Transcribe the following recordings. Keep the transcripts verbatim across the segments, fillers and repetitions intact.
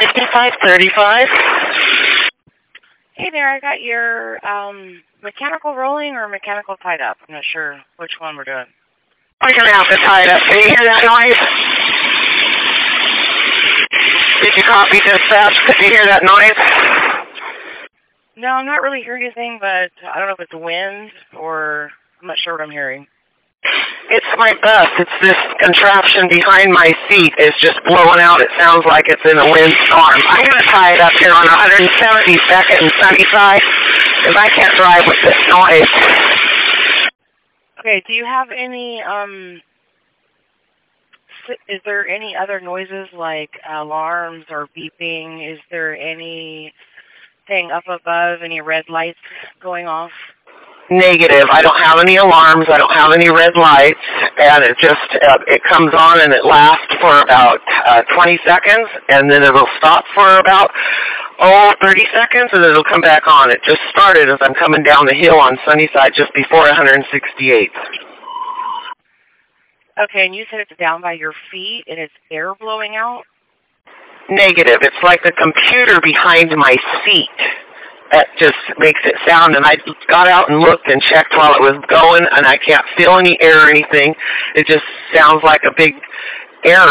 fifty-five thirty-five. Hey there, I got your um, mechanical rolling or mechanical tied up. I'm not sure which one we're doing. We're going to have to tie it up. Can you hear that noise? Did you copy dispatch? Could you hear that noise? No, I'm not really hearing anything, but I don't know if it's wind or I'm not sure what I'm hearing. It's my bus. It's this contraption behind my seat. It's just blowing out. It sounds like it's in a windstorm. I'm going to tie it up here on one seventy-second and Sunnyside because I can't drive with this noise. Okay, do you have any, um, is there any other noises like alarms or beeping? Is there anything up above, any red lights going off? Negative. I don't have any alarms. I don't have any red lights, and it just uh, it comes on and it lasts for about uh, twenty seconds, and then it'll stop for about oh thirty seconds, and then it'll come back on. It just started as I'm coming down the hill on Sunnyside, just before one sixty-eight. Okay, and you said it's down by your feet, and it's air blowing out. Negative. It's like the computer behind my seat. That just makes it sound, and I got out and looked and checked while it was going, and I can't feel any air or anything. It just sounds like a big air.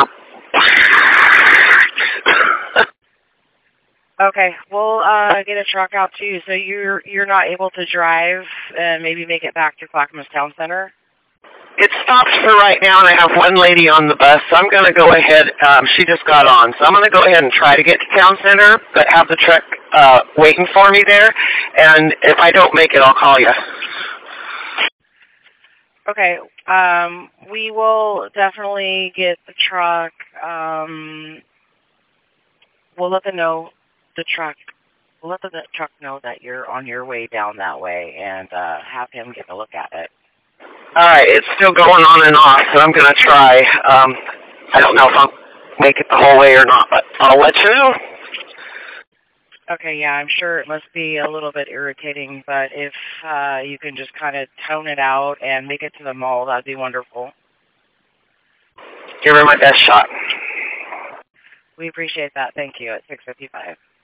Okay, we'll uh, get a truck out to you. So you're you're not able to drive and maybe make it back to Clackamas Town Center? It stopped for right now, and I have one lady on the bus, so I'm going to go ahead. Um, she just got on, so I'm going to go ahead and try to get to Town Center, but have the truck uh, waiting for me there, and if I don't make it, I'll call you. Okay, um, we will definitely get the truck. Um, we'll let the know the truck. We'll let the truck know that you're on your way down that way, and uh, have him get a look at it. All right, it's still going on and off, so I'm going to try. Um, I don't know if I'll make it the whole way or not, but I'll let you know. Okay, yeah, I'm sure it must be a little bit irritating, but if uh, you can just kind of tone it out and make it to the mall, that'd be wonderful. Give her my best shot. We appreciate that. Thank you at six fifty-five.